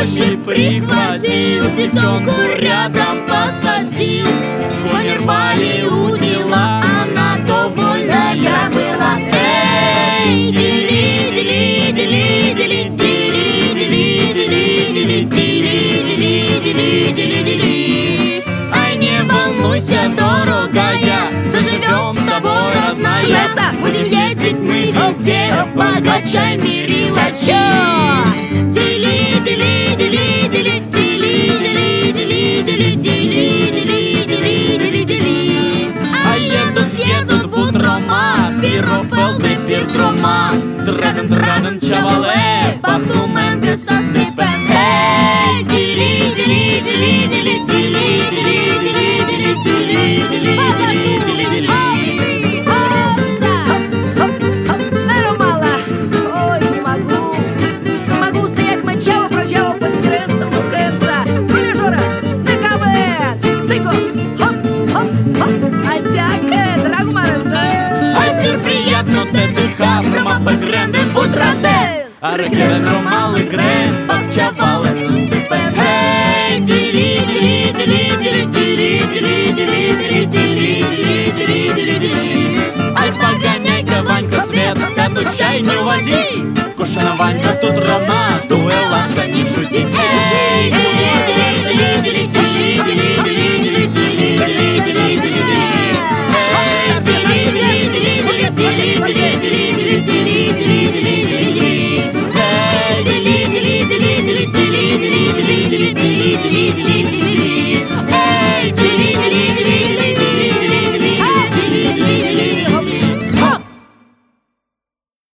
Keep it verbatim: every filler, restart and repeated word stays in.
площадь прихватил, девчонку рядом посадил. Кони рвали удила, она довольная была. Эй, дили, дили, дили, дили, дили, дили, дили, дили, дили, дили, дили, дили. Ай, не волнуйся, дорогая, заживем с тобой, родная. Будем ездить мы везде, богача Мирилача. Дили, дили, дили, дили, дили, дили, дили, дили, дили, дили, дили, дили, дили. А едут, едут бутрома, пирофелды, пиртрома. Драден, драден, чавале, бахтументе со степен. Эй, дили, дили, дили, дили, дили, дили, дили, дили, дили, дили, дили, дили, дили. Арекеден ромал и грен, пакчавалес на степен. Ей, дили, дили, дили, дили, дили, дили, дили, дили, дили, дили, дили, дили, дили. Ай, погоняй-ка, Ванька, свет, да тут чай не увози. Кушана, Ванька, тут ровно